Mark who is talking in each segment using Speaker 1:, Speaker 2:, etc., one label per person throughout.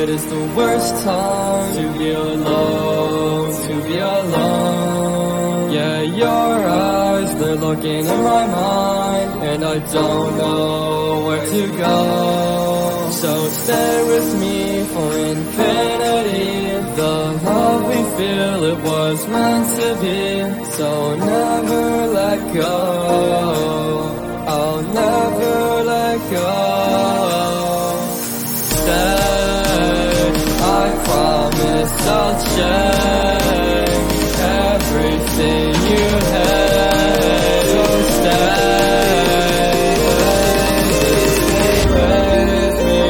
Speaker 1: it is the worst time to be alone, to be alone. Yeah, your eyes, they're looking in my mind, and I don't know where to go. So stay with me for infinity. The love we feel, it was meant to be. So never let go, I'll never let go. Stay, I promise I'll change everything you hate. So stay with me.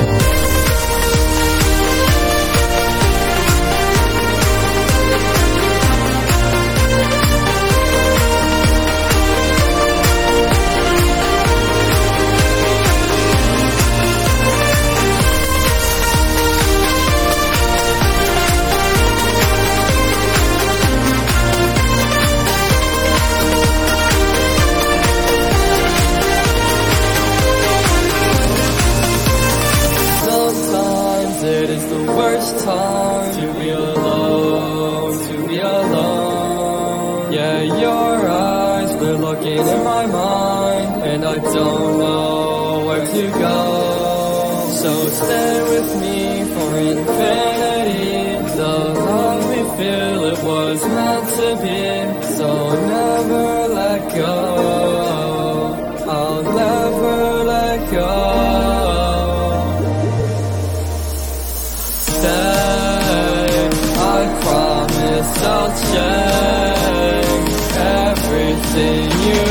Speaker 1: It is the worst time to be alone, to be alone. Yeah, your eyes, they're looking in my mind, and I don't know where to go. So stay with me for infinity. The love we feel, it was meant to be. So never let go, I'll never let go. I'll change everything you